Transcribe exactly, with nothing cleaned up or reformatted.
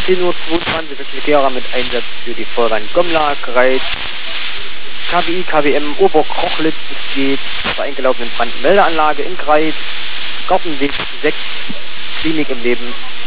zehn Uhr zweiundzwanzig wirklich Gera mit Einsatz für die Feuerwehr Gomla, Greiz, K W I, K W M, Urburg-Krochlitz, es geht zur eingelaufenen Brandmeldeanlage in Greiz, Gartenweg sechs, Klinik im Leben.